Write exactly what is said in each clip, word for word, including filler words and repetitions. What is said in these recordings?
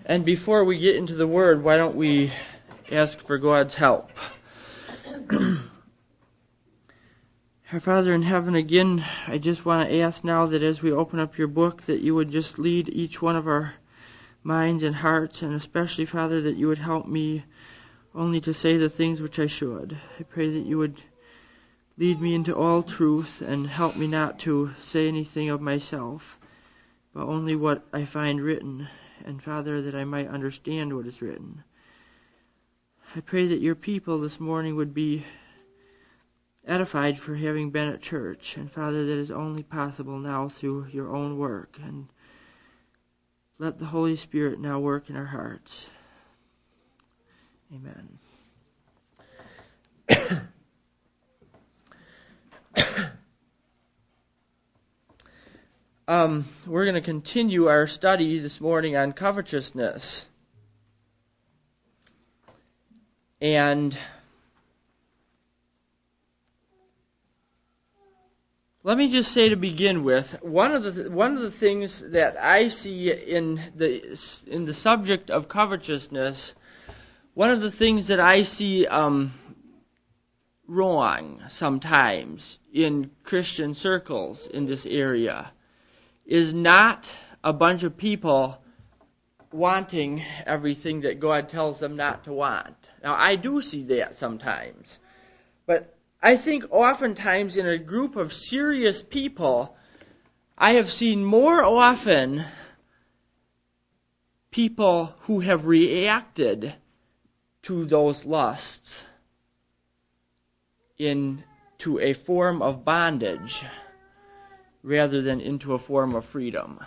And before we get into the Word, why don't we ask for God's help? Our Father in heaven, again, I just want to ask now that as we open up your book, that you would just lead each one of our minds and hearts, and especially, Father, that you would help me only to say the things which I should. I pray that you would lead me into all truth and help me not to say anything of myself, but only what I find written. And Father, that I might understand what is written. I pray that your people this morning would be edified for having been at church. And Father, that is only possible now through your own work. And let the Holy Spirit now work in our hearts. Amen. Um, we're going to continue our study this morning on covetousness. And let me just say to begin with, one of the one of the things that I see in the in the subject of covetousness, one of the things that I see um, wrong sometimes in Christian circles in this area is not a bunch of people wanting everything that God tells them not to want. Now, I do see that sometimes. But I think oftentimes in a group of serious people, I have seen more often people who have reacted to those lusts into a form of bondage rather than into a form of freedom.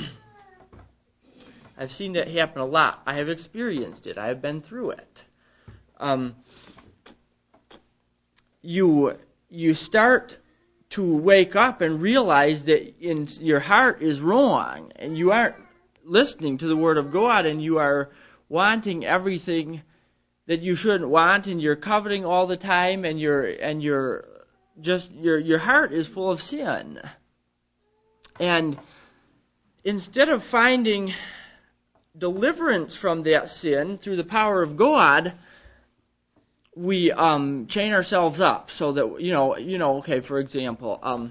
I've seen that happen a lot. I have experienced it. I have been through it. Um, you you start to wake up and realize that in your heart is wrong, and you aren't listening to the Word of God, and you are wanting everything that you shouldn't want, and you're coveting all the time, and you're and you're just your your heart is full of sin. And instead of finding deliverance from that sin through the power of God, we um, chain ourselves up so that, you know, you know. Okay, for example, um,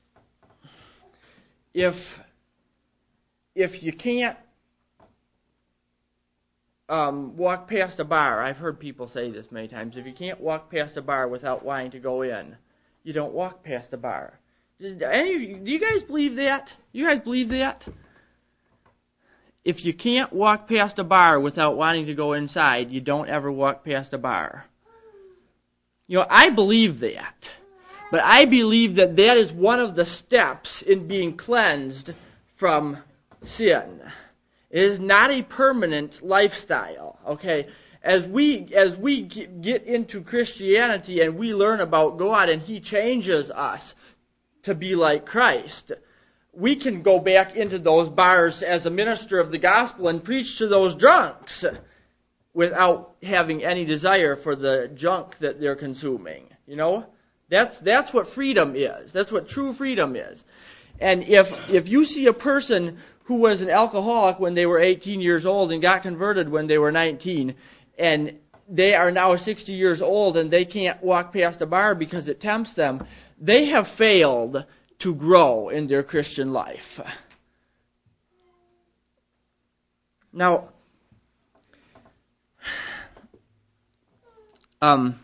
if if you can't um, walk past a bar, I've heard people say this many times. If you can't walk past a bar without wanting to go in, you don't walk past a bar. Any, do you guys believe that? You guys believe that? If you can't walk past a bar without wanting to go inside, you don't ever walk past a bar. You know, I believe that. But I believe that that is one of the steps in being cleansed from sin. It is not a permanent lifestyle, okay? As we as we get into Christianity and we learn about God and He changes us to be like Christ, we can go back into those bars as a minister of the gospel and preach to those drunks without having any desire for the junk that they're consuming. You know? That's that's what freedom is. That's what true freedom is. And if if you see a person who was an alcoholic when they were eighteen years old and got converted when they were nineteen, and they are now sixty years old and they can't walk past a bar because it tempts them, they have failed to grow in their Christian life. Now, um,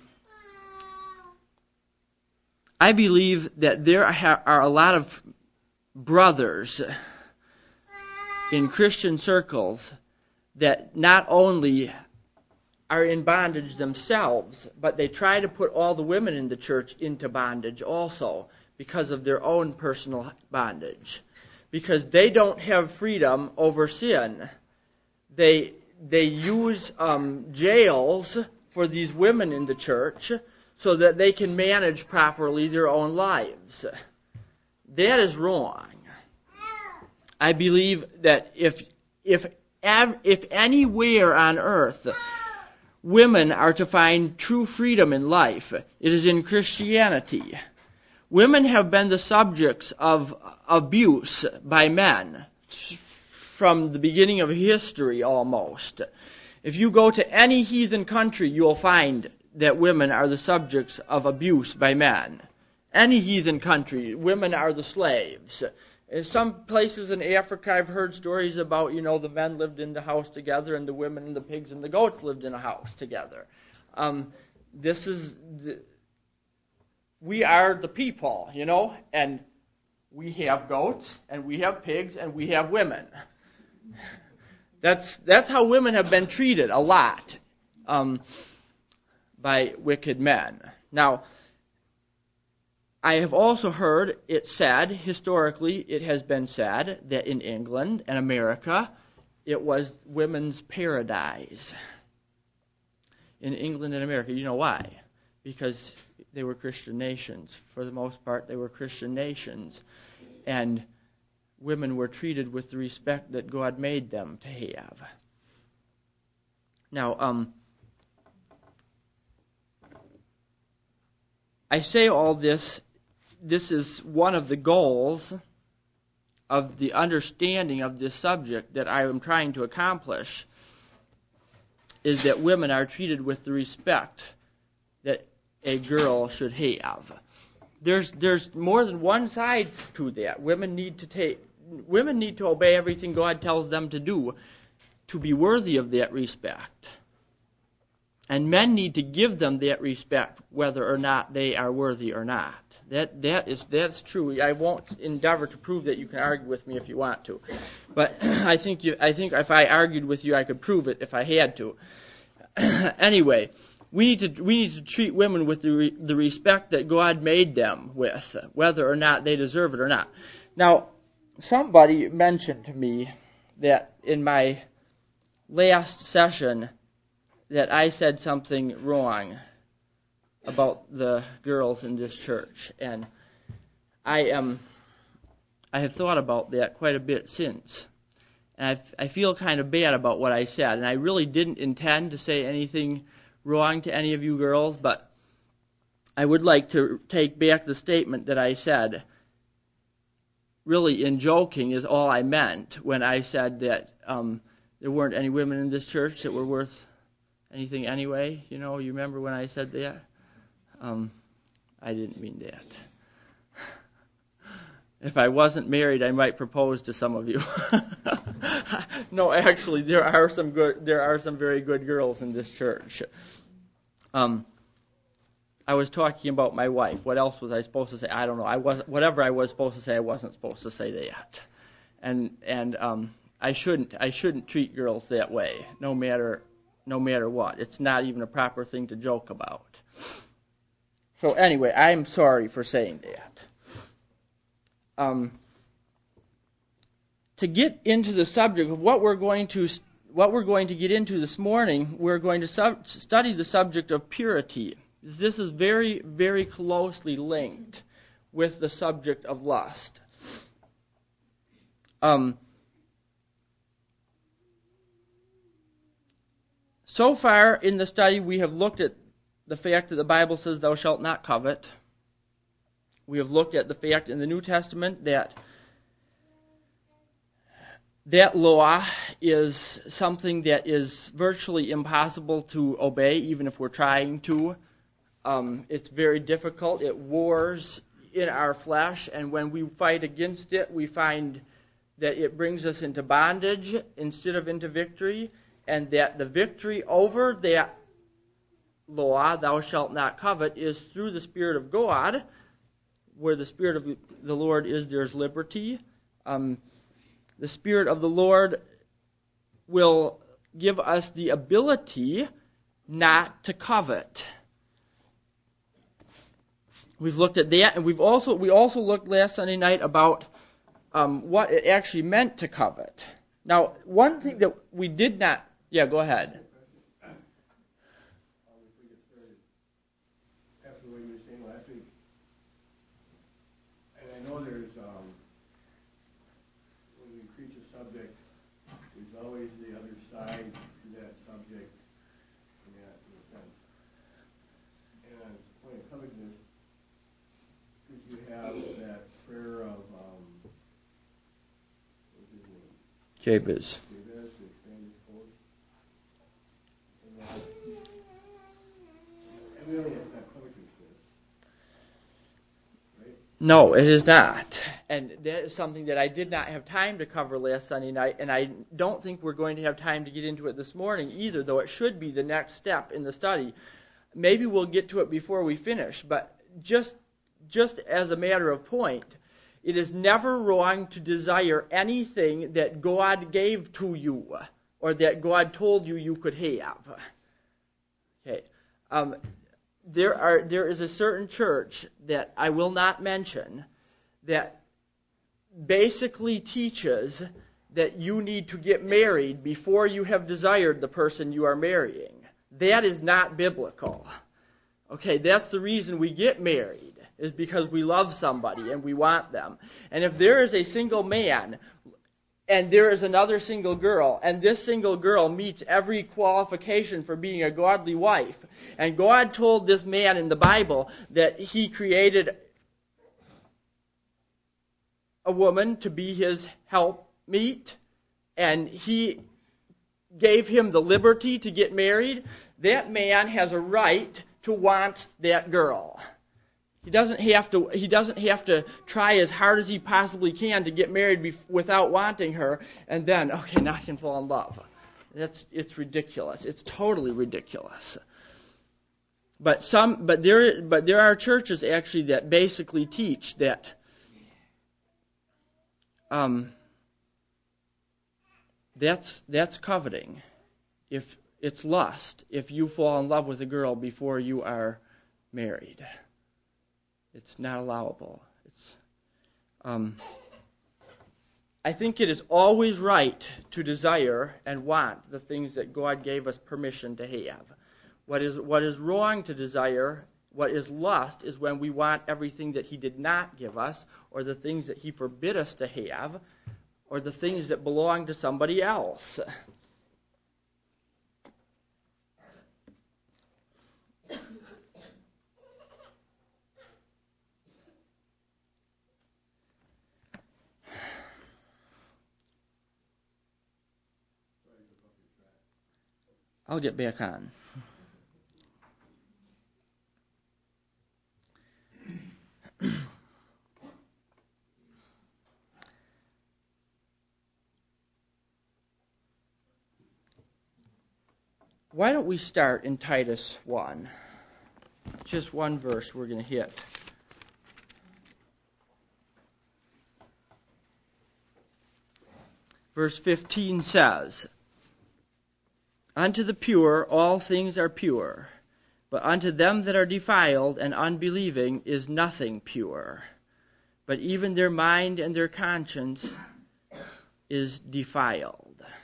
I believe that there are a lot of brothers in Christian circles that not only are in bondage themselves, but they try to put all the women in the church into bondage also because of their own personal bondage. Because they don't have freedom over sin. They they use um, jails for these women in the church so that they can manage properly their own lives. That is wrong. I believe that if if if anywhere on earth women are to find true freedom in life, it is in Christianity. Women have been the subjects of abuse by men from the beginning of history almost. If you go to any heathen country, you'll find that women are the subjects of abuse by men. Any heathen country, women are the slaves. In some places in Africa, I've heard stories about, you know, the men lived in the house together and the women and the pigs and the goats lived in a house together. Um, this is, the, we are the people, you know, and we have goats and we have pigs and we have women. That's that's how women have been treated a lot um, by wicked men. Now, I have also heard it said, historically, it has been said that in England and America, it was women's paradise. In England and America, you know why? Because they were Christian nations. For the most part, they were Christian nations. And women were treated with the respect that God made them to have. Now, um, I say all this, this is one of the goals of the understanding of this subject that I am trying to accomplish, is that women are treated with the respect that a girl should have. There's there's more than one side to that. Women need to take women need to obey everything God tells them to do to be worthy of that respect. And men need to give them that respect whether or not they are worthy or not. That that is that's true. I won't endeavor to prove that. You can argue with me if you want to. But I think you I think if I argued with you I could prove it if I had to. Anyway, we need to we need to treat women with the re, the respect that God made them with, whether or not they deserve it or not. Now, somebody mentioned to me that in my last session that I said something wrong about the girls in this church, and I am I have thought about that quite a bit since. And I, I feel kind of bad about what I said, and I really didn't intend to say anything wrong to any of you girls, but I would like to take back the statement that I said. Really, in joking, is all I meant when I said that um, there weren't any women in this church that were worth anything anyway. You know, you remember when I said that? Um, I didn't mean that. If I wasn't married, I might propose to some of you. No, actually, there are some good, there are some very good girls in this church. Um, I was talking about my wife. What else was I supposed to say? I don't know. I was whatever I was supposed to say. I wasn't supposed to say that, and and um, I shouldn't. I shouldn't treat girls that way, no matter no matter what. It's not even a proper thing to joke about. So anyway, I'm sorry for saying that. Um, to get into the subject of what we're going to what we're going to get into this morning, we're going to sub- study the subject of purity. This is very, very closely linked with the subject of lust. Um, so far in the study, we have looked at the fact that the Bible says, "Thou shalt not covet." We have looked at the fact in the New Testament that that law is something that is virtually impossible to obey, even if we're trying to. Um, it's very difficult. It wars in our flesh, and when we fight against it, we find that it brings us into bondage instead of into victory, and that the victory over that law, "Thou shalt not covet," is through the Spirit of God. Where the Spirit of the Lord is, there's liberty. Um, the Spirit of the Lord will give us the ability not to covet. We've looked at that, and we've also we also looked last Sunday night about um, what it actually meant to covet. Now, one thing that we did not, yeah, go ahead. I know there's, um, when we preach a subject, there's always the other side to that subject in that in a sense. And when it comes to this, because you have that prayer of, um, what's his name? Jabez. Jabez, the famous poet. And, uh, and really, it's not covetousness, right? No, it is not. And that is something that I did not have time to cover last Sunday night, and I don't think we're going to have time to get into it this morning either, though it should be the next step in the study. Maybe we'll get to it before we finish, but just just as a matter of point, it is never wrong to desire anything that God gave to you or that God told you you could have. Okay. Um, there are there is a certain church that I will not mention that basically teaches that you need to get married before you have desired the person you are marrying. That is not biblical. Okay, that's the reason we get married, is because we love somebody and we want them. And if there is a single man and there is another single girl, and this single girl meets every qualification for being a godly wife, and God told this man in the Bible that he created a woman to be his helpmeet, and he gave him the liberty to get married, that man has a right to want that girl. He doesn't have to. He doesn't have to try as hard as he possibly can to get married bef- without wanting her, and then okay, now I can fall in love. That's it's ridiculous. It's totally ridiculous. But some, but there, but there are churches actually that basically teach that. Um, that's that's coveting. If it's lust, if you fall in love with a girl before you are married. It's not allowable. It's, um, I think it is always right to desire and want the things that God gave us permission to have. What is what is wrong to desire, what is lust, is when we want everything that He did not give us, or the things that He forbid us to have, or the things that belong to somebody else. I'll get back on. Why don't we start in Titus one? Just one verse we're going to hit. Verse fifteen says, "Unto the pure all things are pure, but unto them that are defiled and unbelieving is nothing pure. But even their mind and their conscience is defiled."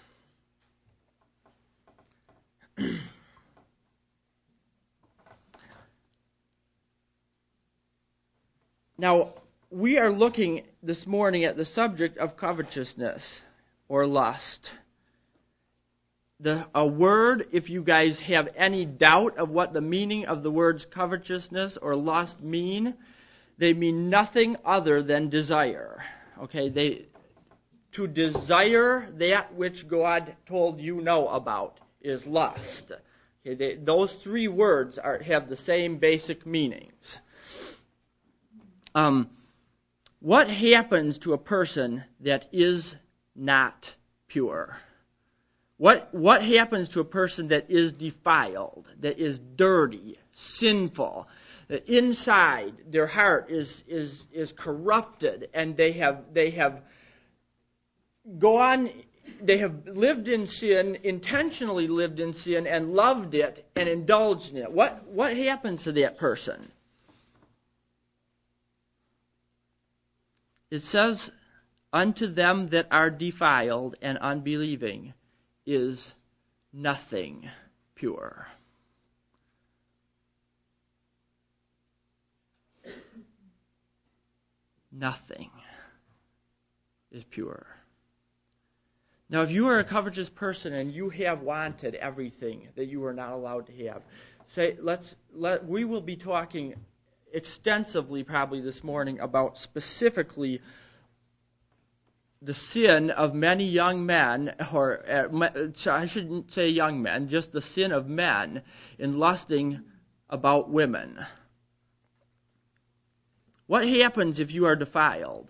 Now, we are looking this morning at the subject of covetousness or lust. The, a word, if you guys have any doubt of what the meaning of the words covetousness or lust mean, they mean nothing other than desire. Okay, they to desire that which God told you know about is lust. Okay, they, those three words are have the same basic meanings. Um, what happens to a person that is not pure? What what happens to a person that is defiled, that is dirty, sinful, that inside their heart is is is corrupted, and they have they have gone they have lived in sin, intentionally lived in sin, and loved it and indulged in it? What what happens to that person? It says, "Unto them that are defiled and unbelieving is nothing pure." Nothing is pure. Now, if you are a covetous person and you have wanted everything that you are not allowed to have, say, let's let we will be talking extensively probably this morning about specifically the sin of many young men, or uh, I shouldn't say young men, just the sin of men in lusting about women. What happens if you are defiled?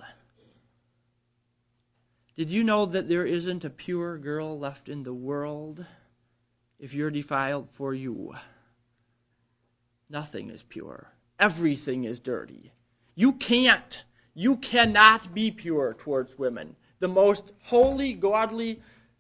Did you know that there isn't a pure girl left in the world if you're defiled for you? Nothing is pure. Everything is dirty. You can't, you cannot be pure towards women. The most holy, godly,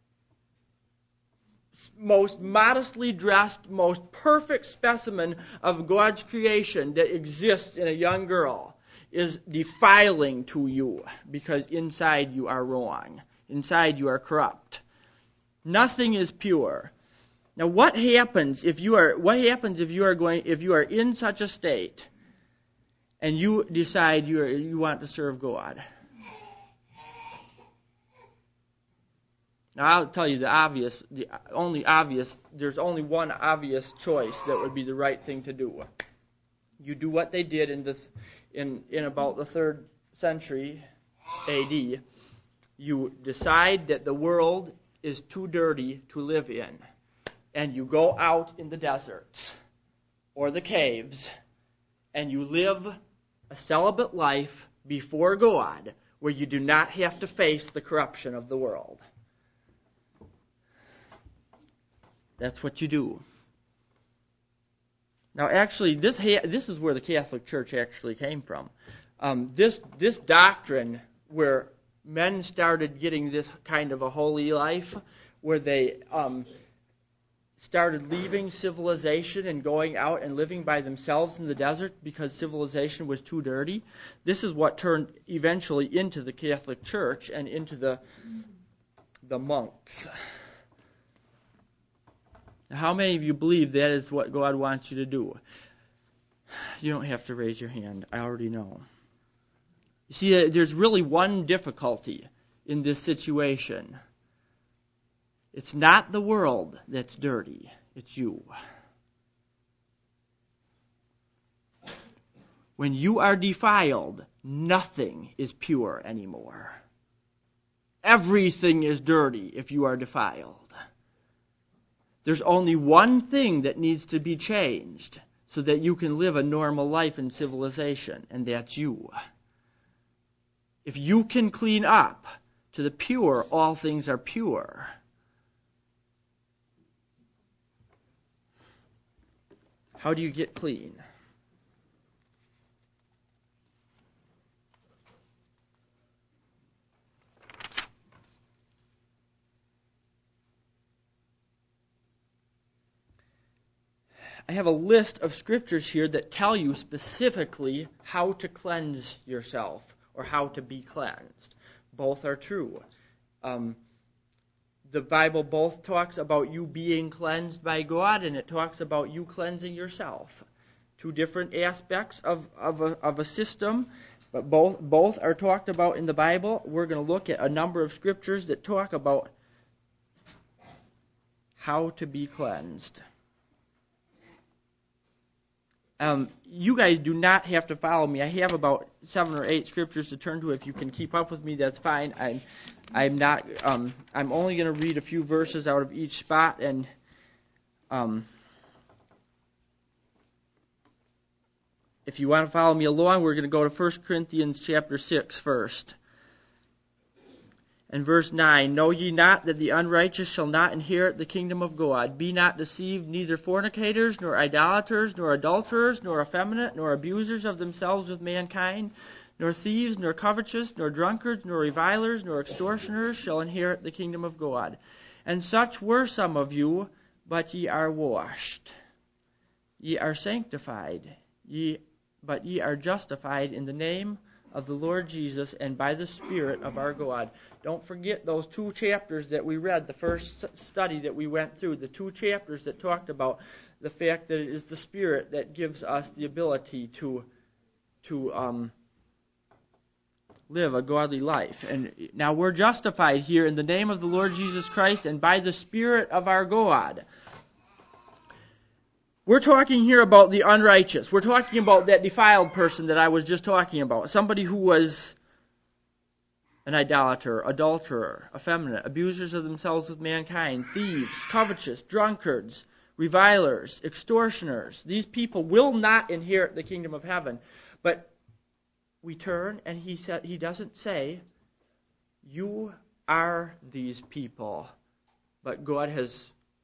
most modestly dressed, most perfect specimen of God's creation that exists in a young girl is defiling to you because inside you are wrong. Inside you are corrupt. Nothing is pure. Now what happens if you are what happens if you are going if you are in such a state and you decide you are, you want to serve God? Now I'll tell you the obvious, the only obvious, there's only one obvious choice that would be the right thing to do. You do what they did in the in in about the third century A D. You decide that the world is too dirty to live in, and you go out in the deserts or the caves, and you live a celibate life before God, where you do not have to face the corruption of the world. That's what you do. Now, actually, this ha- this is where the Catholic Church actually came from. Um, this this doctrine, where men started getting this kind of a holy life, where they um, started leaving civilization and going out and living by themselves in the desert because civilization was too dirty. This is what turned eventually into the Catholic Church and into the the monks. How many of you believe that is what God wants you to do? You don't have to raise your hand. I already know. You see, there's really one difficulty in this situation. It's not the world that's dirty. It's you. When you are defiled, nothing is pure anymore. Everything is dirty if you are defiled. There's only one thing that needs to be changed so that you can live a normal life in civilization, and that's you. If you can clean up to the pure, all things are pure. How do you get clean? I have a list of scriptures here that tell you specifically how to cleanse yourself or how to be cleansed. Both are true. Um, the Bible both talks about you being cleansed by God, and it talks about you cleansing yourself. Two different aspects of, of, a, of a system, but both, both are talked about in the Bible. We're going to look at a number of scriptures that talk about how to be cleansed. Um, you guys do not have to follow me. I have about seven or eight scriptures to turn to. If you can keep up with me, that's fine. I'm, I'm not. Um, I'm only going to read a few verses out of each spot, and um, if you want to follow me along, we're going to go to First Corinthians chapter six first. And verse nine, know ye not that the unrighteous shall not inherit the kingdom of God? Be not deceived, neither fornicators, nor idolaters, nor adulterers, nor effeminate, nor abusers of themselves with mankind, nor thieves, nor covetous, nor drunkards, nor revilers, nor extortioners shall inherit the kingdom of God. And such were some of you, but ye are washed. Ye are sanctified, ye but ye are justified in the name of the Lord Jesus and by the Spirit of our God. Don't forget those two chapters that we read, the first study that we went through, the two chapters that talked about the fact that it is the Spirit that gives us the ability to to um, live a godly life. And now we're justified here in the name of the Lord Jesus Christ and by the Spirit of our God. We're talking here about the unrighteous. We're talking about that defiled person that I was just talking about. Somebody who was an idolater, adulterer, effeminate, abusers of themselves with mankind, thieves, covetous, drunkards, revilers, extortioners. These people will not inherit the kingdom of heaven. But we turn, and he said, he doesn't say, you are these people, but God has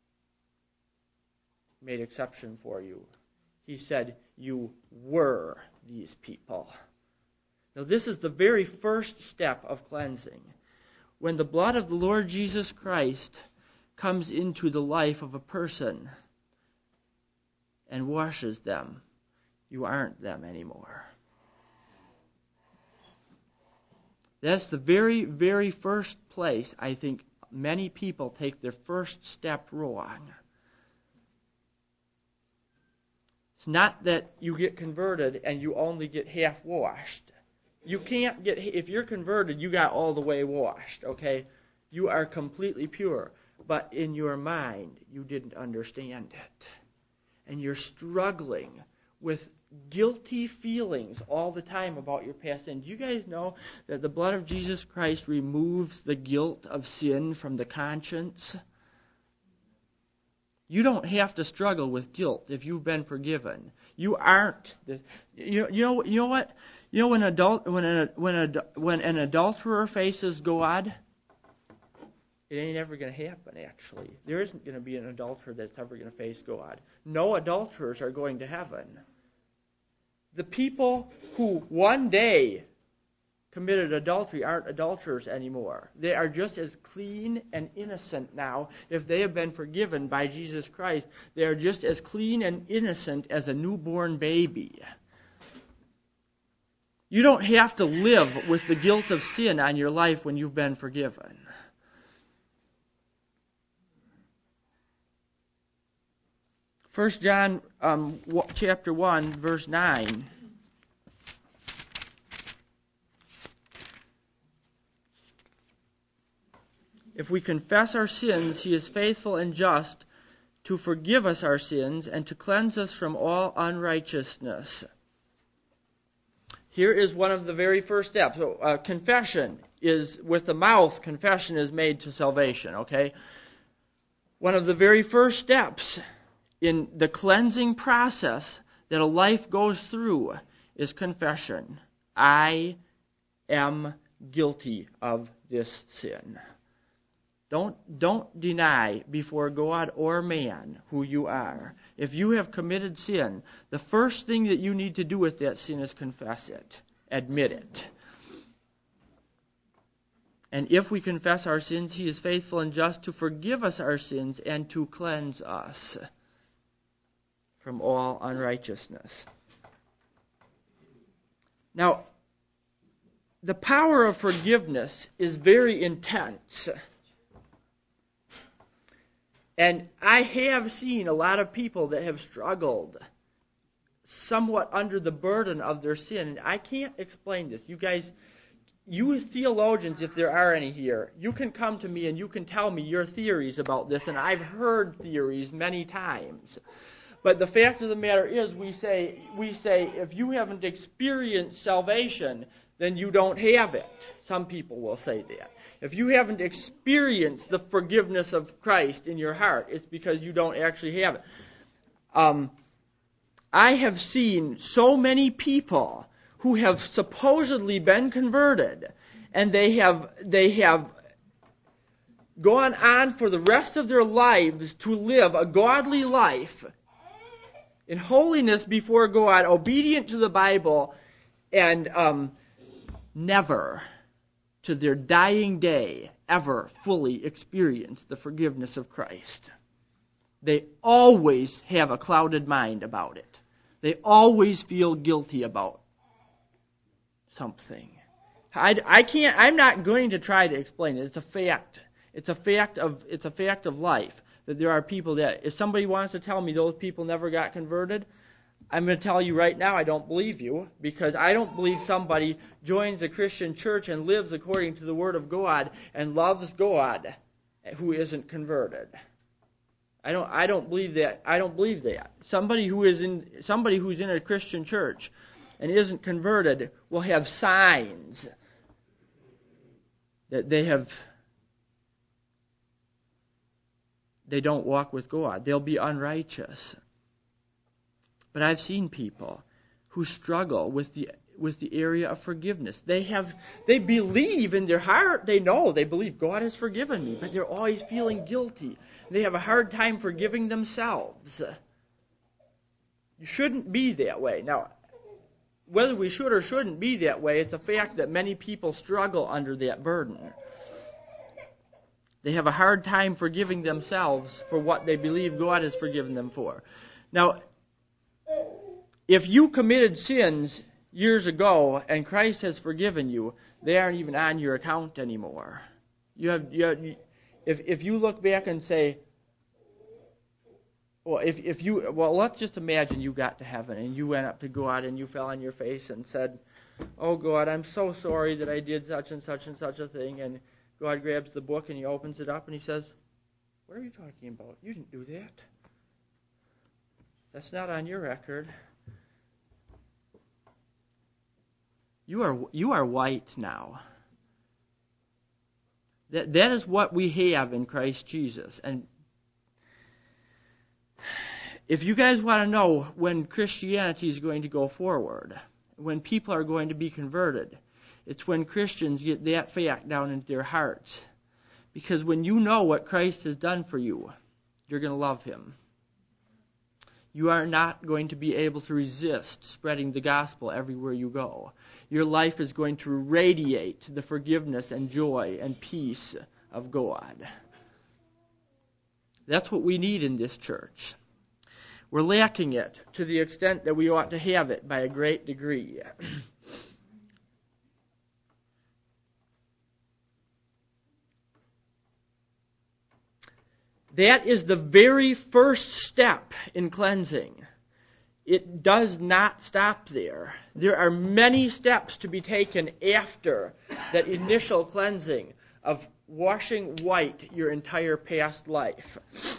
made exception for you. He said, you were these people. Now, this is the very first step of cleansing. When the blood of the Lord Jesus Christ comes into the life of a person and washes them, you aren't them anymore. That's the very, very first place I think many people take their first step wrong. It's not that you get converted and you only get half washed. You can't get, if you're converted, you got all the way washed, okay? You are completely pure. But in your mind, you didn't understand it. And you're struggling with guilty feelings all the time about your past sin. Do you guys know that the blood of Jesus Christ removes the guilt of sin from the conscience? You don't have to struggle with guilt if you've been forgiven. You aren't. You know. You know. You know what? You know when adult when an when a when an adulterer faces God, it ain't ever going to happen. Actually, there isn't going to be an adulterer that's ever going to face God. No adulterers are going to heaven. The people who one day committed adultery aren't adulterers anymore. They are just as clean and innocent now. If they have been forgiven by Jesus Christ, they are just as clean and innocent as a newborn baby. You don't have to live with the guilt of sin on your life when you've been forgiven. First John um, chapter one, verse nine. If we confess our sins, He is faithful and just to forgive us our sins and to cleanse us from all unrighteousness. Here is one of the very first steps. So, uh, confession is, with the mouth, confession is made to salvation, okay? One of the very first steps in the cleansing process that a life goes through is confession. I am guilty of this sin. Don't, don't deny before God or man who you are. If you have committed sin, the first thing that you need to do with that sin is confess it. Admit it. And if we confess our sins, He is faithful and just to forgive us our sins and to cleanse us from all unrighteousness. Now, the power of forgiveness is very intense. And I have seen a lot of people that have struggled somewhat under the burden of their sin. And I can't explain this. You guys, you theologians, if there are any here, you can come to me and you can tell me your theories about this. And I've heard theories many times. But the fact of the matter is, we say, we say, if you haven't experienced salvation, then you don't have it. Some people will say that. If you haven't experienced the forgiveness of Christ in your heart, it's because you don't actually have it. Um, I have seen so many people who have supposedly been converted, and they have they have gone on for the rest of their lives to live a godly life in holiness before God, obedient to the Bible, and um, never, to their dying day, ever fully experience the forgiveness of Christ. They always have a clouded mind about it. They always feel guilty about something. I, I can't, I'm not going to try to explain it. It's a fact. It's a fact of, it's a fact of life that there are people that, if somebody wants to tell me those people never got converted, I'm going to tell you right now, I don't believe you, because I don't believe somebody joins a Christian church and lives according to the Word of God and loves God who isn't converted. I don't. I don't believe that. I don't believe that. Somebody who is in somebody who's in a Christian church and isn't converted will have signs that they have, they don't walk with God. They'll be unrighteous. But I've seen people who struggle with the with the area of forgiveness. They have, they believe in their heart, they know, they believe God has forgiven me, but they're always feeling guilty. They have a hard time forgiving themselves. You shouldn't be that way. Now, whether we should or shouldn't be that way, it's a fact that many people struggle under that burden. They have a hard time forgiving themselves for what they believe God has forgiven them for. Now, if you committed sins years ago and Christ has forgiven you, they aren't even on your account anymore. You have, you have if if you look back and say, well, if if you well, let's just imagine you got to heaven and you went up to God and you fell on your face and said, "Oh God, I'm so sorry that I did such and such and such a thing." And God grabs the book and He opens it up and He says, "What are you talking about? You didn't do that. That's not on your record. You are you are white now." That that is what we have in Christ Jesus. And if you guys want to know when Christianity is going to go forward, when people are going to be converted, it's when Christians get that fact down into their hearts. Because when you know what Christ has done for you, you're going to love Him. You are not going to be able to resist spreading the gospel everywhere you go. Your life is going to radiate the forgiveness and joy and peace of God. That's what we need in this church. We're lacking it to the extent that we ought to have it by a great degree. That is the very first step in cleansing. It does not stop there. There are many steps to be taken after that initial cleansing of washing white your entire past life.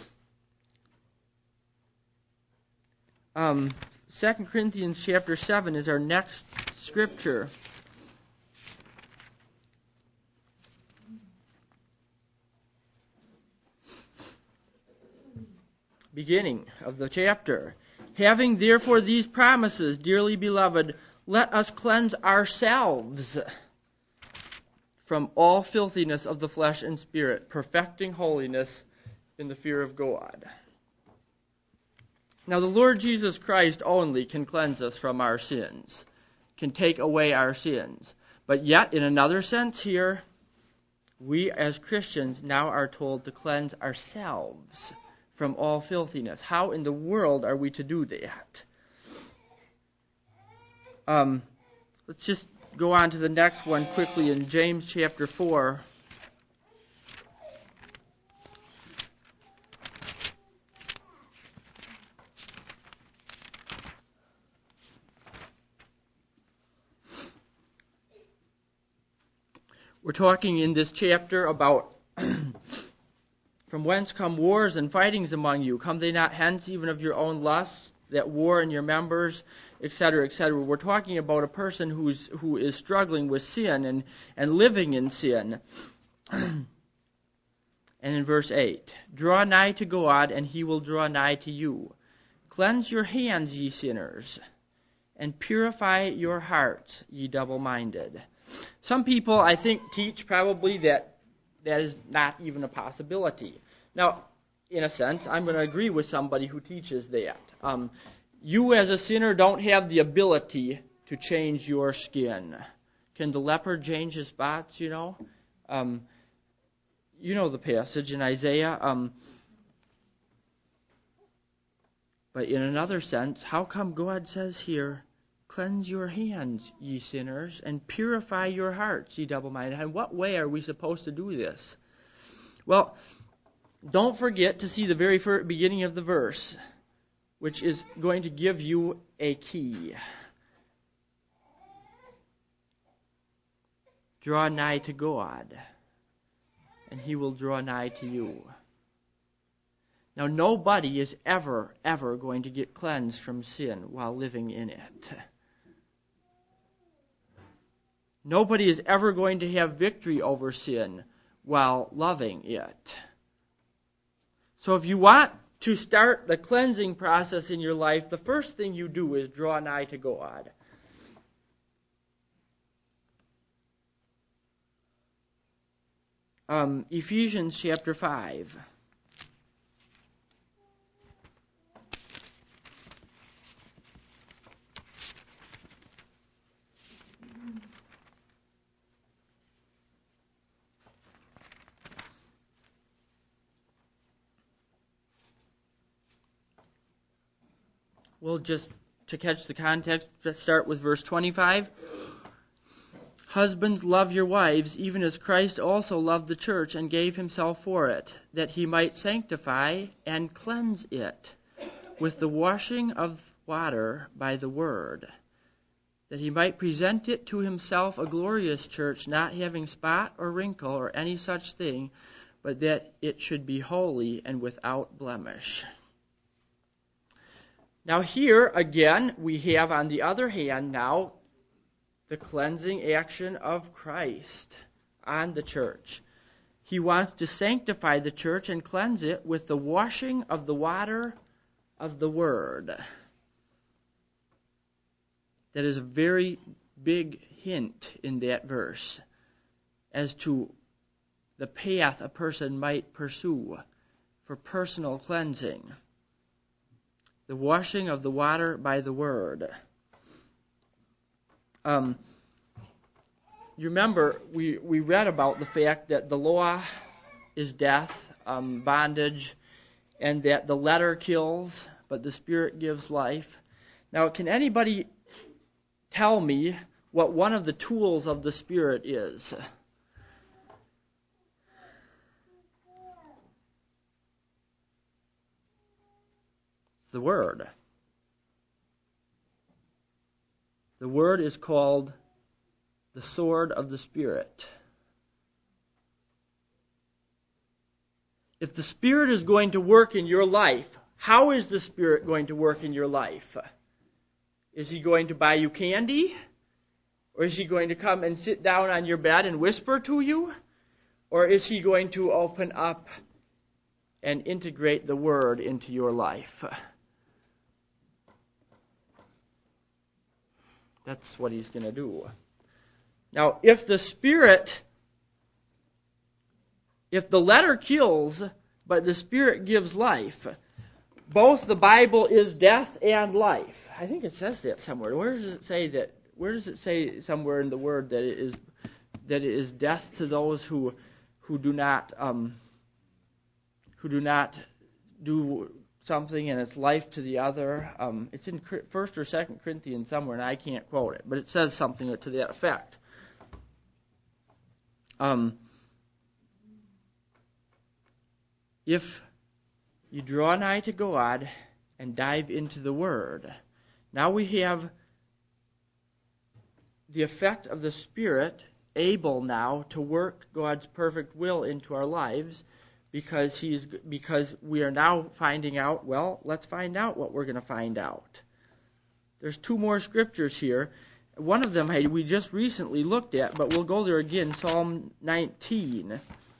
Um, Second Corinthians chapter seven is our next scripture. Beginning of the chapter. Having therefore these promises, dearly beloved, let us cleanse ourselves from all filthiness of the flesh and spirit, perfecting holiness in the fear of God. Now the Lord Jesus Christ only can cleanse us from our sins, can take away our sins. But yet, in another sense here, we as Christians now are told to cleanse ourselves from all filthiness. How in the world are we to do that? Um, let's just go on to the next one quickly in James chapter four. We're talking in this chapter about from whence come wars and fightings among you? Come they not hence even of your own lusts, that war in your members, et cetera, et cetera. We're talking about a person who's who is struggling with sin and, and living in sin. And in verse eight, draw nigh to God, and He will draw nigh to you. Cleanse your hands, ye sinners, and purify your hearts, ye double-minded. Some people, I think, teach probably that that is not even a possibility. Now, in a sense, I'm going to agree with somebody who teaches that. Um, you as a sinner don't have the ability to change your skin. Can the leopard change his spots, you know? Um, you know the passage in Isaiah. Um, but in another sense, how come God says here, cleanse your hands, ye sinners, and purify your hearts, ye double-minded? In what way are we supposed to do this? Well, don't forget to see the very first beginning of the verse, which is going to give you a key. Draw nigh to God, and He will draw nigh to you. Now, nobody is ever, ever going to get cleansed from sin while living in it. Nobody is ever going to have victory over sin while loving it. So if you want to start the cleansing process in your life, the first thing you do is draw nigh to God. Um, Ephesians chapter five. We'll just, to catch the context, let's start with verse twenty-five. Husbands, love your wives, even as Christ also loved the church and gave himself for it, that he might sanctify and cleanse it with the washing of water by the word, that he might present it to himself a glorious church, not having spot or wrinkle or any such thing, but that it should be holy and without blemish. Now here, again, we have on the other hand now the cleansing action of Christ on the church. He wants to sanctify the church and cleanse it with the washing of the water of the Word. That is a very big hint in that verse as to the path a person might pursue for personal cleansing. The washing of the water by the Word. Um, you remember, we, we read about the fact that the law is death, um, bondage, and that the letter kills, but the Spirit gives life. Now, can anybody tell me what one of the tools of the Spirit is? The Word. The Word is called the sword of the Spirit. If the Spirit is going to work in your life, how is the Spirit going to work in your life? Is He going to buy you candy? Or is He going to come and sit down on your bed and whisper to you? Or is He going to open up and integrate the Word into your life? That's what He's going to do. Now, if the Spirit, if the letter kills, but the Spirit gives life, both the Bible is death and life. I think it says that somewhere. Where does it say that? Where does it say somewhere in the Word that it is that it is death to those who who do not um, who do not do something, and it's life to the other? Um, it's in First or Second Corinthians somewhere, and I can't quote it, but it says something to that effect. Um, if you draw nigh to God and dive into the Word, now we have the effect of the Spirit able now to work God's perfect will into our lives, because he's because we are now finding out, well, let's find out what we're going to find out. There's two more scriptures here. One of them we just recently looked at, but we'll go there again, Psalm nineteen.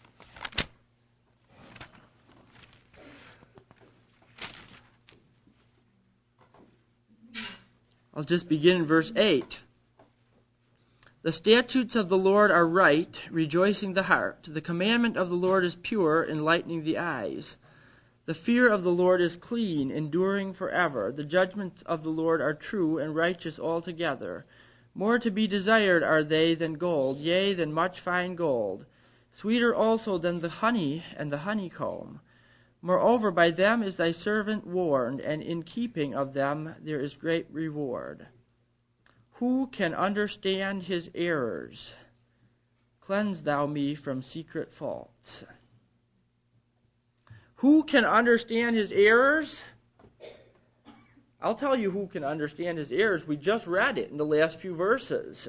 I'll just begin in verse eight. The statutes of the Lord are right, rejoicing the heart. The commandment of the Lord is pure, enlightening the eyes. The fear of the Lord is clean, enduring forever. The judgments of the Lord are true and righteous altogether. More to be desired are they than gold, yea, than much fine gold. Sweeter also than the honey and the honeycomb. Moreover, by them is thy servant warned, and in keeping of them there is great reward. Who can understand his errors? Cleanse thou me from secret faults. Who can understand his errors? I'll tell you who can understand his errors. We just read it in the last few verses.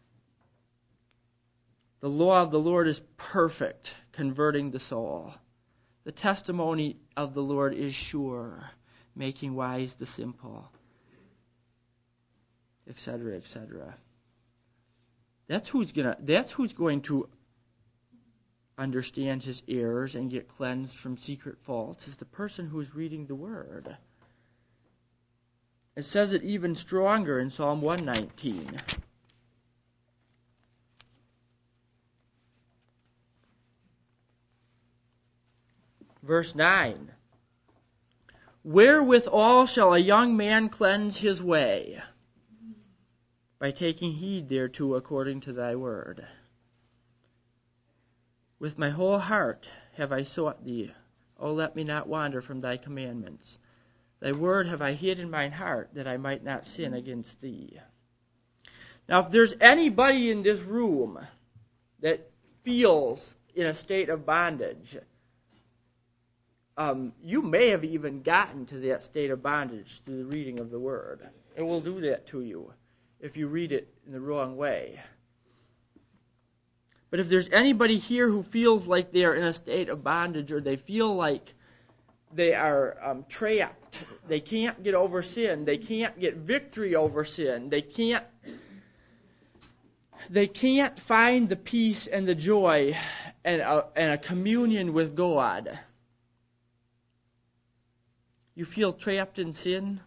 The law of the Lord is perfect, converting the soul. The testimony of the Lord is sure, making wise the simple, et cetera, et cetera. That's who's gonna. That's who's going to understand his errors and get cleansed from secret faults. Is the person who's reading the Word. It says it even stronger in Psalm one nineteen. Verse nine. Wherewithal shall a young man cleanse his way? By taking heed thereto according to thy word. With my whole heart have I sought thee. O let me not wander from thy commandments. Thy word have I hid in mine heart, that I might not sin against thee. Now, if there's anybody in this room that feels in a state of bondage, um, you may have even gotten to that state of bondage through the reading of the Word. It will do that to you if you read it in the wrong way. But if there's anybody here who feels like they are in a state of bondage, or they feel like they are um, trapped, they can't get over sin, they can't get victory over sin, they can't they can't find the peace and the joy and a, and a communion with God. You feel trapped in sin?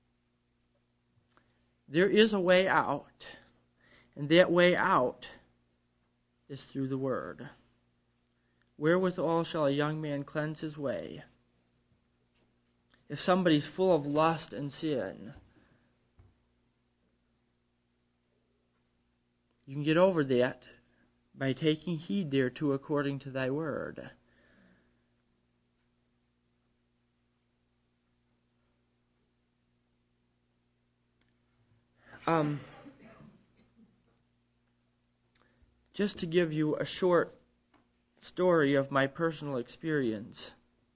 There is a way out, and that way out is through the Word. Wherewithal shall a young man cleanse his way? If somebody's full of lust and sin, you can get over that by taking heed thereto according to thy word. Um, just to give you a short story of my personal experience.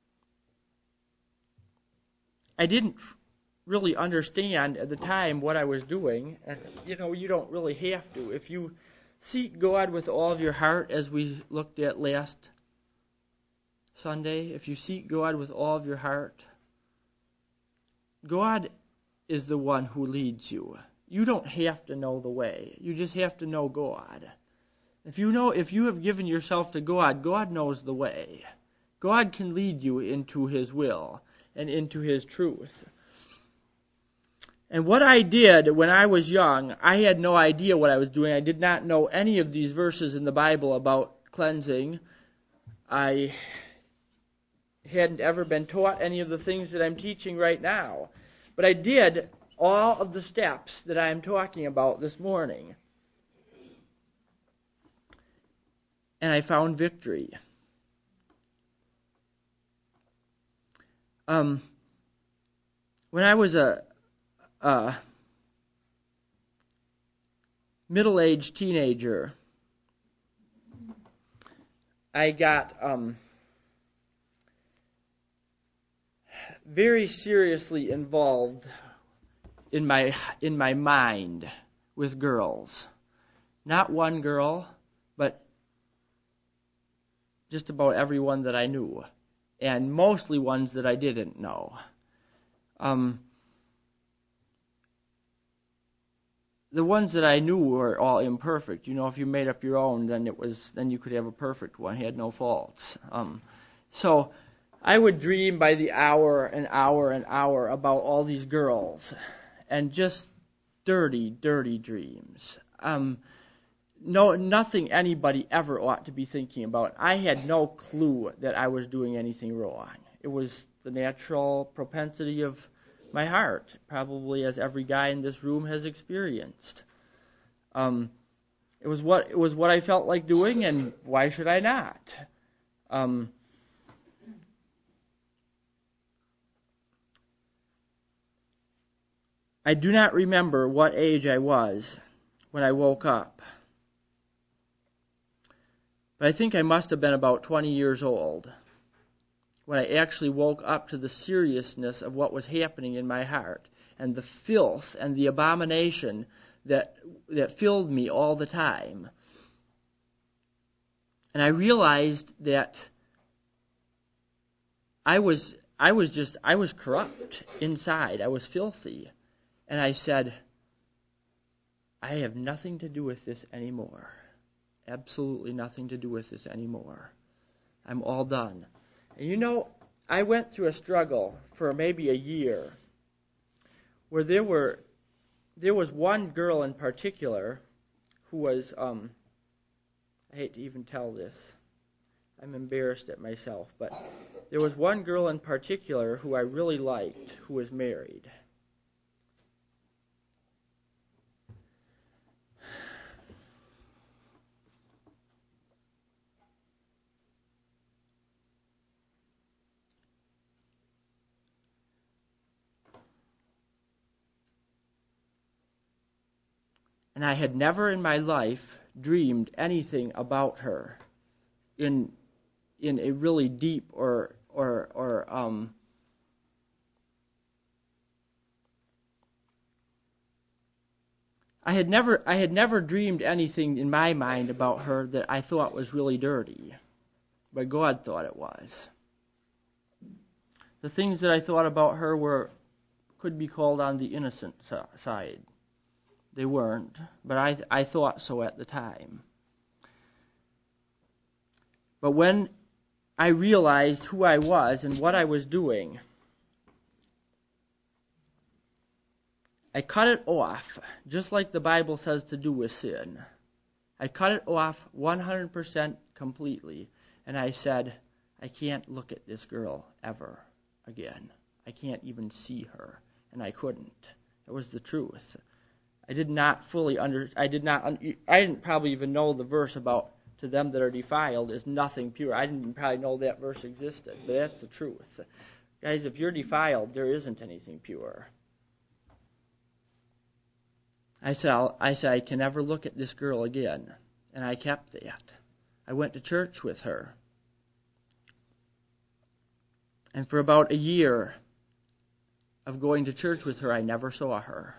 I didn't really understand at the time what I was doing. And, you know, you don't really have to. If you seek God with all of your heart, as we looked at last Sunday, if you seek God with all of your heart, God is the one who leads you. You don't have to know the way. You just have to know God. If you know, if you have given yourself to God, God knows the way. God can lead you into His will and into His truth. And what I did when I was young, I had no idea what I was doing. I did not know any of these verses in the Bible about cleansing. I hadn't ever been taught any of the things that I'm teaching right now. But I did all of the steps that I'm talking about this morning. And I found victory. Um, when I was a, a middle-aged teenager, I got um, very seriously involved in my in my mind with girls. Not one girl, but just about everyone that I knew, and mostly ones that I didn't know. Um, the ones that I knew were all imperfect. You know, if you made up your own, then it was then you could have a perfect one. It had no faults. Um, so I would dream by the hour and hour and hour about all these girls, and just dirty, dirty dreams. Um, no, nothing anybody ever ought to be thinking about. I had no clue that I was doing anything wrong. It was the natural propensity of my heart, probably as every guy in this room has experienced. Um, it was what it was what I felt like doing, and why should I not? Um, I do not remember what age I was when I woke up, but I think I must have been about twenty years old when I actually woke up to the seriousness of what was happening in my heart and the filth and the abomination that that filled me all the time. And I realized that I was I was just I was corrupt inside. I was filthy. And I said, I have nothing to do with this anymore. Absolutely nothing to do with this anymore. I'm all done. And you know, I went through a struggle for maybe a year where there were there was one girl in particular who was, um, I hate to even tell this. I'm embarrassed at myself, but there was one girl in particular who I really liked who was married. And I had never in my life dreamed anything about her in in a really deep or or or um I had never I had never dreamed anything in my mind about her that I thought was really dirty, but God thought it was. The things that I thought about her were could be called on the innocent side. They weren't, but I I thought so at the time. But when I realized who I was and what I was doing, I cut it off, just like the Bible says to do with sin. I cut it off one hundred percent completely, and I said, I can't look at this girl ever again. I can't even see her, and I couldn't. It was the truth. I did not fully under. I did not. I didn't probably even know the verse about to them that are defiled is nothing pure. I didn't probably know that verse existed, but that's the truth, guys. If you're defiled, there isn't anything pure. I said. I'll, I said I can never look at this girl again, and I kept that. I went to church with her, and for about a year of going to church with her, I never saw her.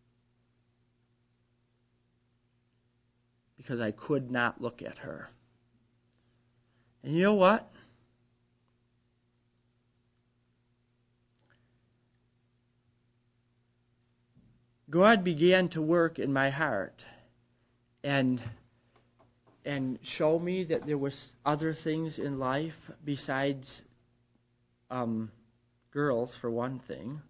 Because I could not look at her. And you know what? God began to work in my heart and and show me that there was other things in life besides um, girls, for one thing.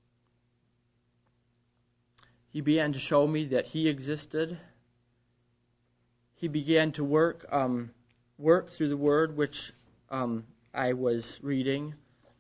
He began to show me that He existed. He began to work um, work through the Word, which um, I was reading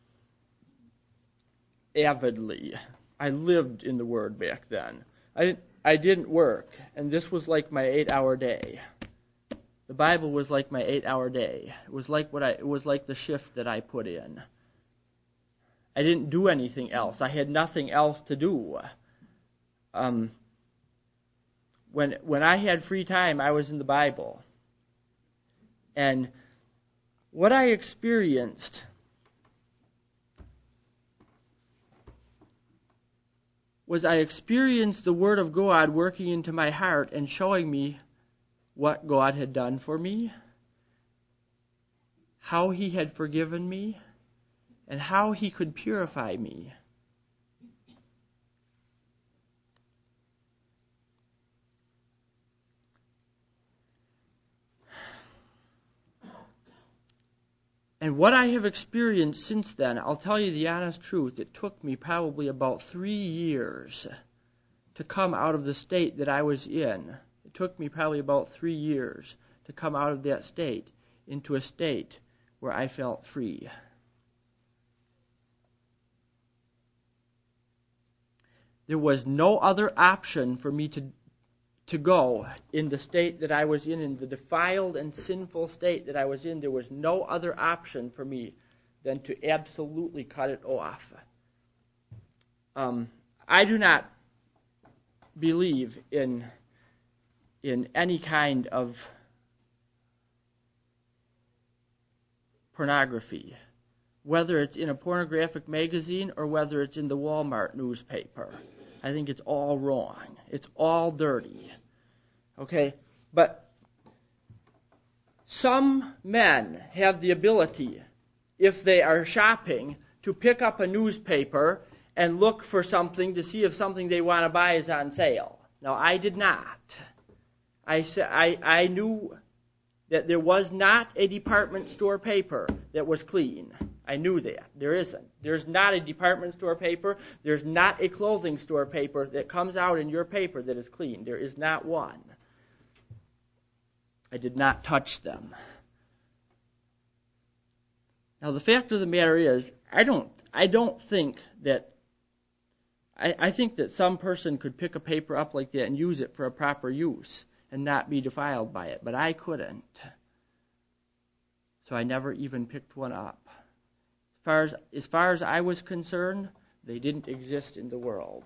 avidly. I lived in the Word back then. I didn't, I didn't work, and this was like my eight-hour day. The Bible was like my eight-hour day. It was like what I. It was like the shift that I put in. I didn't do anything else. I had nothing else to do. Um. When when I had free time, I was in the Bible. And what I experienced was I experienced the Word of God working into my heart and showing me what God had done for me, how He had forgiven me, and how He could purify me. And what I have experienced since then, I'll tell you the honest truth, it took me probably about three years to come out of the state that I was in. It took me probably about three years to come out of that state into a state where I felt free. There was no other option for me to to go in the state that I was in, in the defiled and sinful state that I was in. There was no other option for me than to absolutely cut it off. Um, I do not believe in in any kind of pornography, whether it's in a pornographic magazine or whether it's in the Walmart newspaper. I think it's all wrong. It's all dirty. Okay? But some men have the ability, if they are shopping, to pick up a newspaper and look for something to see if something they want to buy is on sale. Now, I did not. I, I, I knew that there was not a department store paper that was clean. I knew that. There isn't. There's not a department store paper. There's not a clothing store paper that comes out in your paper that is clean. There is not one. I did not touch them. Now, the fact of the matter is, I don't, I don't think that, I, I think that some person could pick a paper up like that and use it for a proper use and not be defiled by it, but I couldn't. So I never even picked one up. As far as, as far as I was concerned, they didn't exist in the world.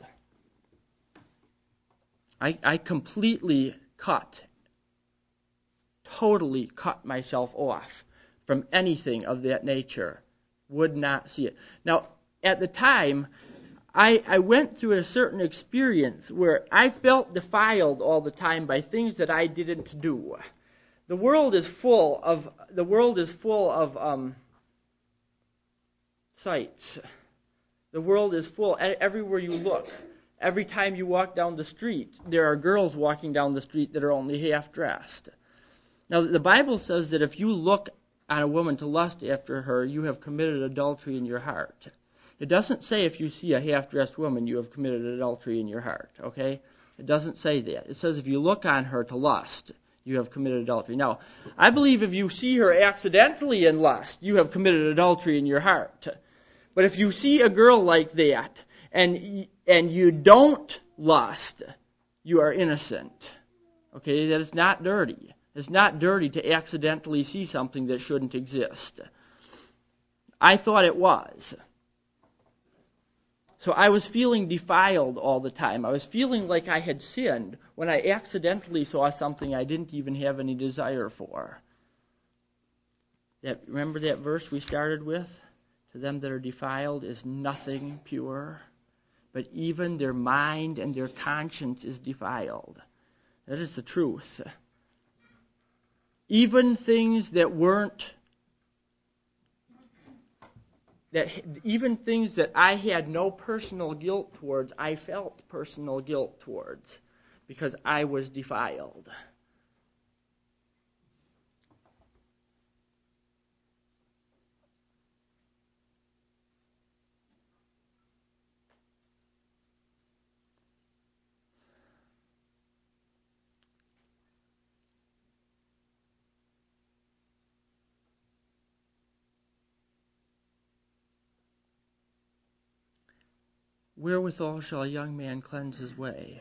I, I completely cut, totally cut myself off from anything of that nature. Would not see it. Now, at the time, I, I went through a certain experience where I felt defiled all the time by things that I didn't do. The world is full of the world is full of um, sights. The world is full everywhere you look. Every time you walk down the street, there are girls walking down the street that are only half dressed. Now, the Bible says that if you look on a woman to lust after her, you have committed adultery in your heart. It doesn't say if you see a half-dressed woman, you have committed adultery in your heart, okay? It doesn't say that. It says if you look on her to lust, you have committed adultery. Now, I believe if you see her accidentally in lust, you have committed adultery in your heart. But if you see a girl like that, and and you don't lust, you are innocent. Okay, that is not dirty. It's not dirty to accidentally see something that shouldn't exist. I thought it was. So I was feeling defiled all the time. I was feeling like I had sinned when I accidentally saw something I didn't even have any desire for. That, remember that verse we started with? To them that are defiled is nothing pure, but even their mind and their conscience is defiled. That is the truth. Even things that weren't, that even things that I had no personal guilt towards, I felt personal guilt towards because I was defiled. Wherewithal shall a young man cleanse his way?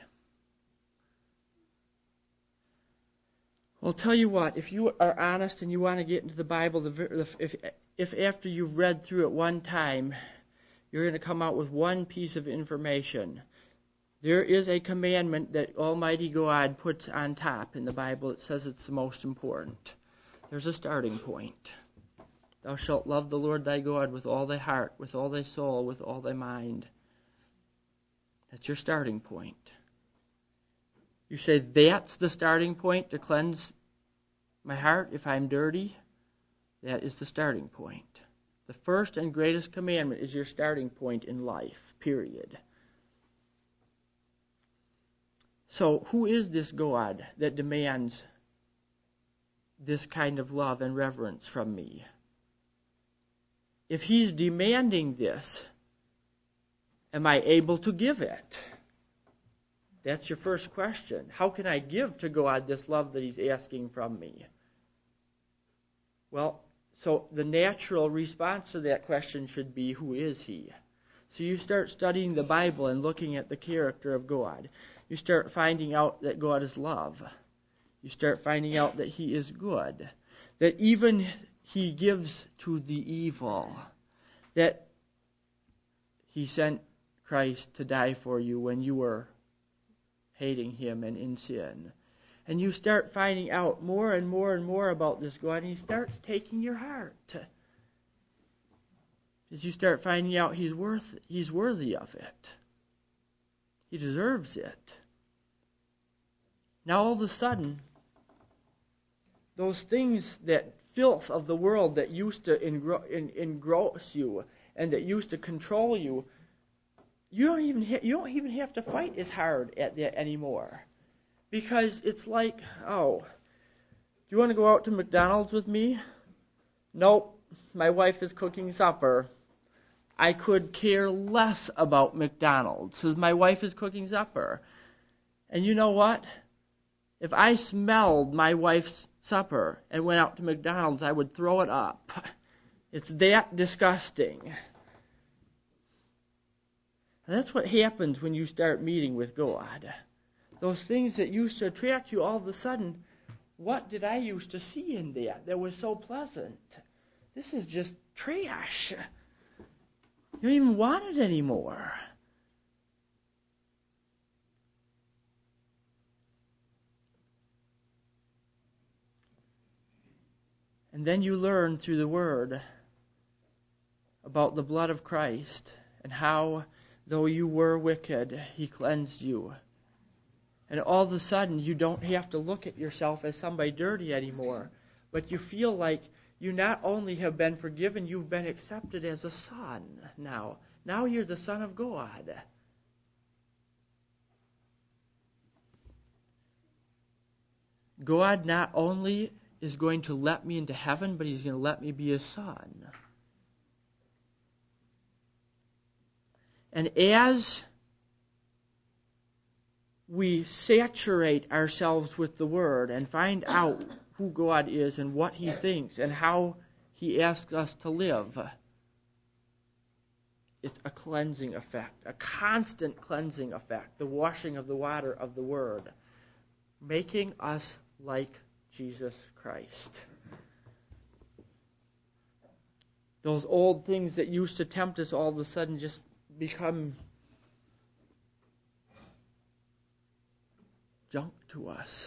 Well, tell you what, if you are honest and you want to get into the Bible, the, if, if after you've read through it one time, you're going to come out with one piece of information, there is a commandment that Almighty God puts on top in the Bible that says it's the most important. There's a starting point. Thou shalt love the Lord thy God with all thy heart, with all thy soul, with all thy mind. That's your starting point. You say, that's the starting point to cleanse my heart if I'm dirty? That is the starting point. The first and greatest commandment is your starting point in life, period. So, who is this God that demands this kind of love and reverence from me? If He's demanding this, am I able to give it? That's your first question. How can I give to God this love that He's asking from me? Well, so the natural response to that question should be, who is He? So you start studying the Bible and looking at the character of God. You start finding out that God is love. You start finding out that He is good. That even He gives to the evil. That He sent Christ to die for you when you were hating Him and in sin. And you start finding out more and more and more about this God, and He starts taking your heart. As you start finding out He's worth, He's worthy of it. He deserves it. Now all of a sudden, those things, that filth of the world that used to engro- engross you and that used to control you, you don't even ha- you don't even have to fight as hard at that anymore, because it's like, oh, do you want to go out to McDonald's with me? Nope, my wife is cooking supper. I could care less about McDonald's because my wife is cooking supper. And you know what? If I smelled my wife's supper and went out to McDonald's, I would throw it up. It's that disgusting. And that's what happens when you start meeting with God. Those things that used to attract you, all of a sudden, what did I used to see in that that was so pleasant? This is just trash. You don't even want it anymore. And then you learn through the Word about the blood of Christ and how, though you were wicked, He cleansed you. And all of a sudden, you don't have to look at yourself as somebody dirty anymore, but you feel like you not only have been forgiven, you've been accepted as a son now. Now you're the Son of God. God not only is going to let me into heaven, but He's going to let me be His son. And as we saturate ourselves with the Word and find out who God is and what He thinks and how He asks us to live, it's a cleansing effect, a constant cleansing effect, the washing of the water of the Word, making us like Jesus Christ. Those old things that used to tempt us all of a sudden just become junk to us.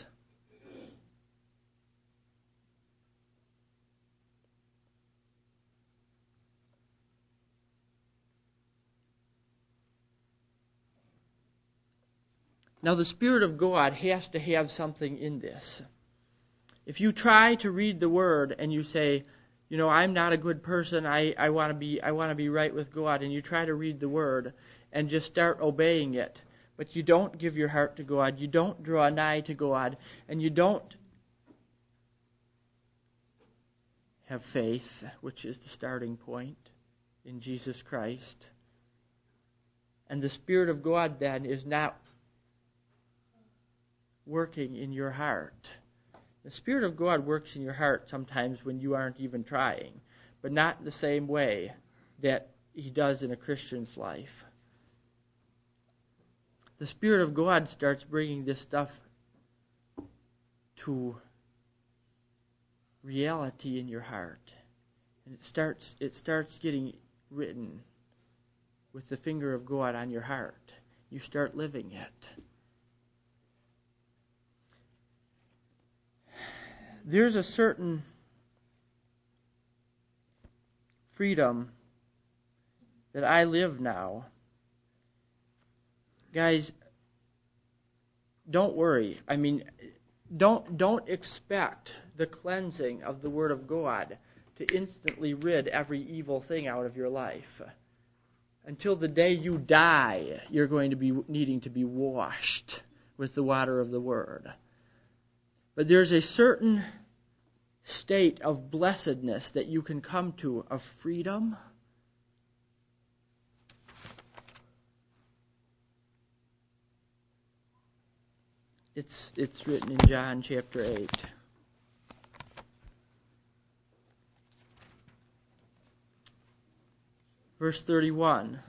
Now, the Spirit of God has to have something in this. If you try to read the Word and you say, you know, I'm not a good person, I, I want to be I want to be right with God, and you try to read the Word and just start obeying it, but you don't give your heart to God, you don't draw nigh to God, and you don't have faith, which is the starting point in Jesus Christ, and the Spirit of God then is not working in your heart. The Spirit of God works in your heart sometimes when you aren't even trying, but not the same way that He does in a Christian's life. The Spirit of God starts bringing this stuff to reality in your heart, and it starts it starts getting written with the finger of God on your heart. You start living it. There's a certain freedom that I live now. Guys, don't worry. I mean, don't don't expect the cleansing of the Word of God to instantly rid every evil thing out of your life. Until the day you die, you're going to be needing to be washed with the water of the Word. But there's a certain state of blessedness that you can come to, of freedom. It's it's written in John chapter eight. Verse thirty-one.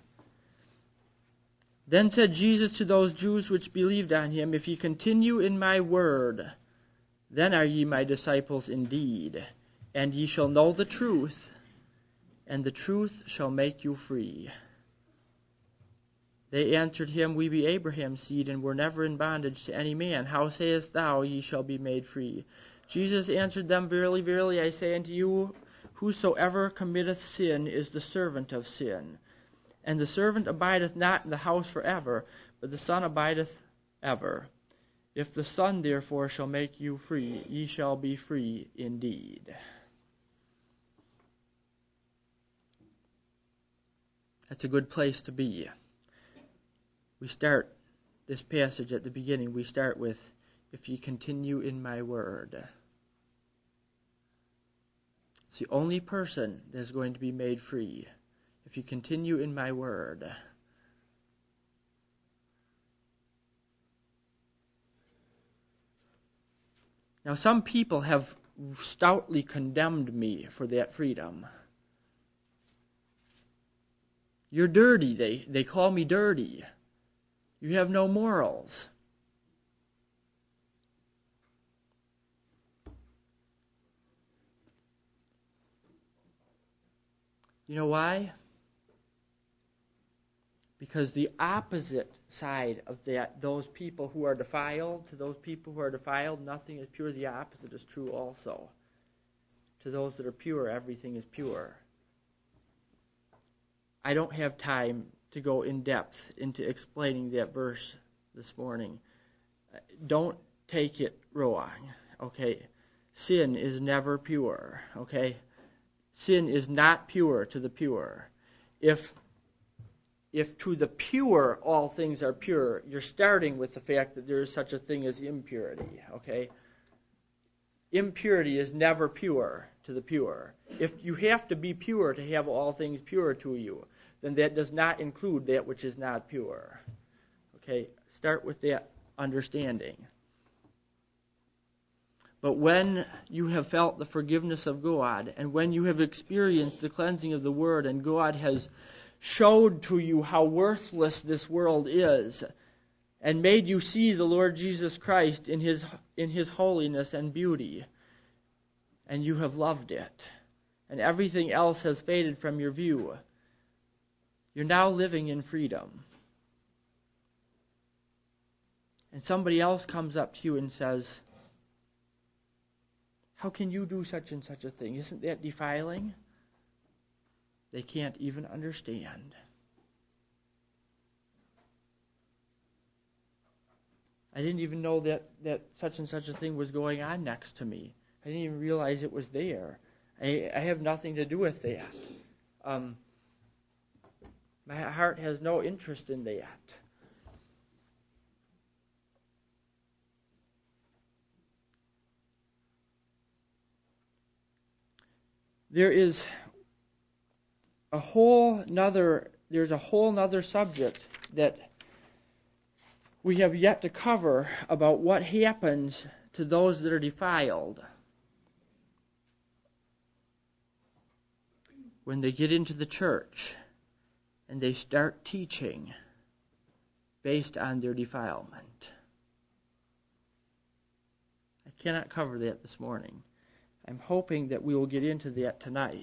Then said Jesus to those Jews which believed on Him, If ye continue in my word, then are ye my disciples indeed, and ye shall know the truth, and the truth shall make you free. They answered Him, We be Abraham's seed, and were never in bondage to any man. How sayest thou, Ye shall be made free? Jesus answered them, Verily, verily, I say unto you, Whosoever committeth sin is the servant of sin. And the servant abideth not in the house forever, but the Son abideth ever. If the Son therefore shall make you free, ye shall be free indeed. That's a good place to be. we start this passage at the beginning. We start with, if ye continue in my word. It's the only person that's going to be made free. If you continue in my word. Now, some people have stoutly condemned me for that freedom. You're dirty. They, they call me dirty. You have no morals. You know why? Because the opposite side of that, those people who are defiled, to those people who are defiled, nothing is pure. The opposite is true also. To those that are pure, everything is pure. I don't have time to go in depth into explaining that verse this morning. Don't take it wrong, okay? Sin is never pure, okay? Sin is not pure to the pure. If if to the pure all things are pure, you're starting with the fact that there is such a thing as impurity, okay? Impurity is never pure to the pure. If you have to be pure to have all things pure to you, then that does not include that which is not pure. Okay, start with that understanding. But when you have felt the forgiveness of God, and when you have experienced the cleansing of the Word, and God has showed to you how worthless this world is, and made you see the Lord Jesus Christ in His in His holiness and beauty, and you have loved it, and everything else has faded from your view, you're now living in freedom. And somebody else comes up to you and says, how can you do such and such a thing? Isn't that defiling? They can't even understand. I didn't even know that, that such and such a thing was going on next to me. I didn't even realize it was there. I, I have nothing to do with that. Um, my heart has no interest in that. There is a whole nother, there's a whole nother subject that we have yet to cover about what happens to those that are defiled when they get into the church and they start teaching based on their defilement. I cannot cover that this morning. I'm hoping that we will get into that tonight.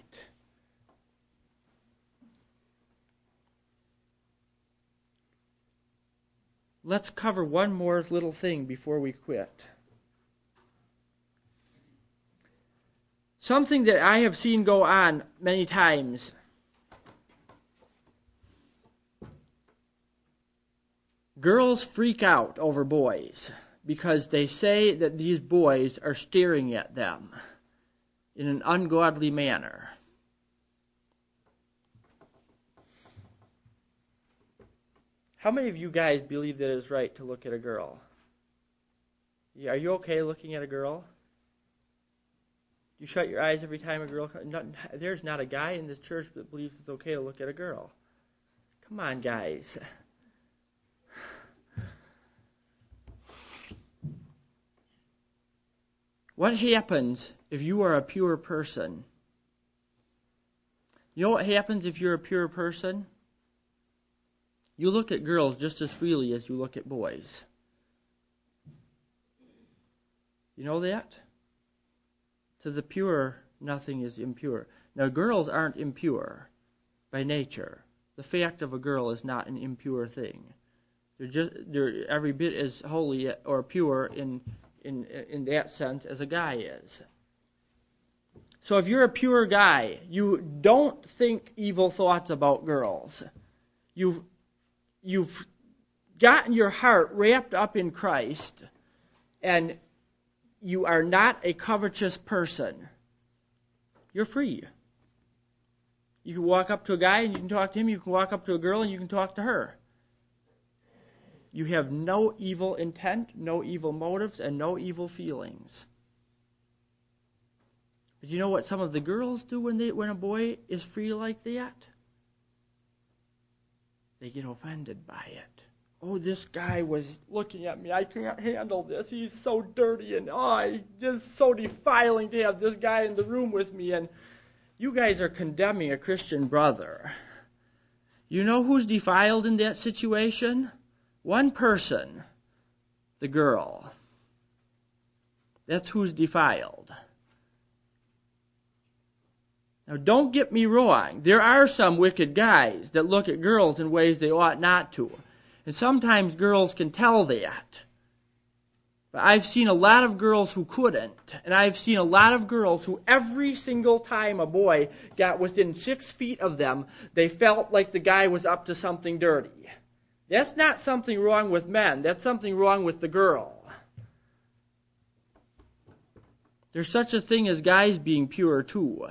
Let's cover one more little thing before we quit. Something that I have seen go on many times. Girls freak out over boys because they say that these boys are staring at them in an ungodly manner. How many of you guys believe that it's right to look at a girl? Are you okay looking at a girl? You shut your eyes every time a girl comes? Not, there's not a guy in this church that believes it's okay to look at a girl. Come on, guys. What happens if you are a pure person? You know what happens if you're a pure person? You look at girls just as freely as you look at boys. You know that? To the pure, nothing is impure. Now, girls aren't impure by nature. The fact of a girl is not an impure thing. They're just they're every bit as holy or pure in in in that sense as a guy is. So if you're a pure guy, you don't think evil thoughts about girls. You've you've gotten your heart wrapped up in Christ, and you are not a covetous person. You're free. You can walk up to a guy and you can talk to him. You can walk up to a girl and you can talk to her. You have no evil intent, no evil motives, and no evil feelings. But you know what some of the girls do when they when a boy is free like that? They get offended by it. Oh, this guy was looking at me. I can't handle this. He's so dirty, and oh, it's just so defiling to have this guy in the room with me. And you guys are condemning a Christian brother. You know who's defiled in that situation? One person, the girl. That's who's defiled. Now, don't get me wrong. There are some wicked guys that look at girls in ways they ought not to. And sometimes girls can tell that. But I've seen a lot of girls who couldn't. And I've seen a lot of girls who every single time a boy got within six feet of them, they felt like the guy was up to something dirty. That's not something wrong with men. That's something wrong with the girl. There's such a thing as guys being pure too.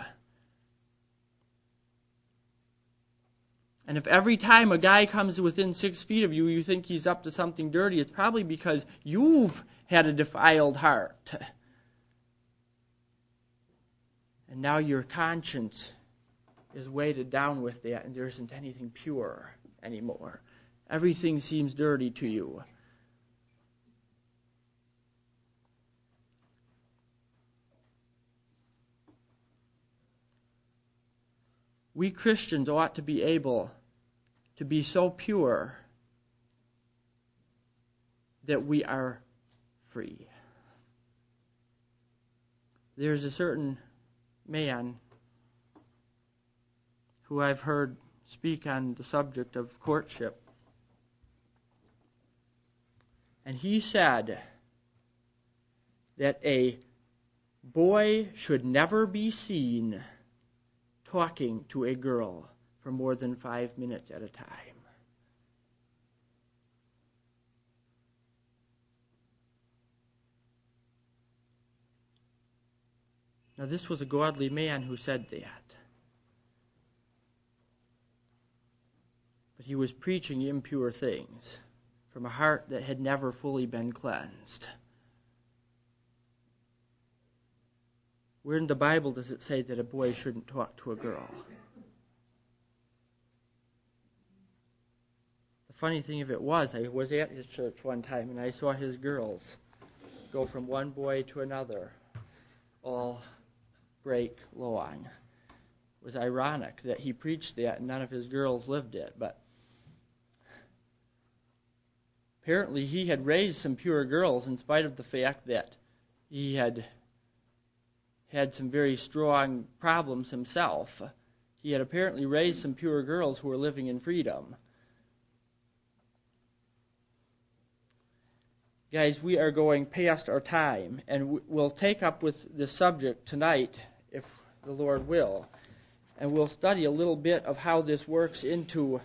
And if every time a guy comes within six feet of you, you think he's up to something dirty, it's probably because you've had a defiled heart. And now your conscience is weighted down with that, and there isn't anything pure anymore. Everything seems dirty to you. We Christians ought to be able to be so pure that we are free. There's a certain man who I've heard speak on the subject of courtship. And he said that a boy should never be seen talking to a girl for more than five minutes at a time. Now, this was a godly man who said that. But he was preaching impure things from a heart that had never fully been cleansed. Where in the Bible does it say that a boy shouldn't talk to a girl? The funny thing of it was, I was at his church one time and I saw his girls go from one boy to another all break long. It was ironic that he preached that and none of his girls lived it, but apparently he had raised some pure girls in spite of the fact that he had had some very strong problems himself. He had apparently raised some pure girls who were living in freedom. Guys, we are going past our time, and we'll take up with this subject tonight, if the Lord will, and we'll study a little bit of how this works into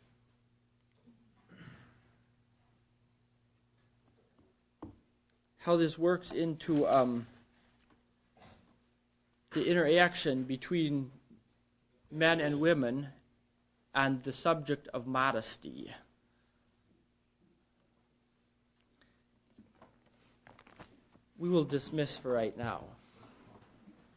how this works into um, the interaction between men and women on the subject of modesty. We will dismiss for right now.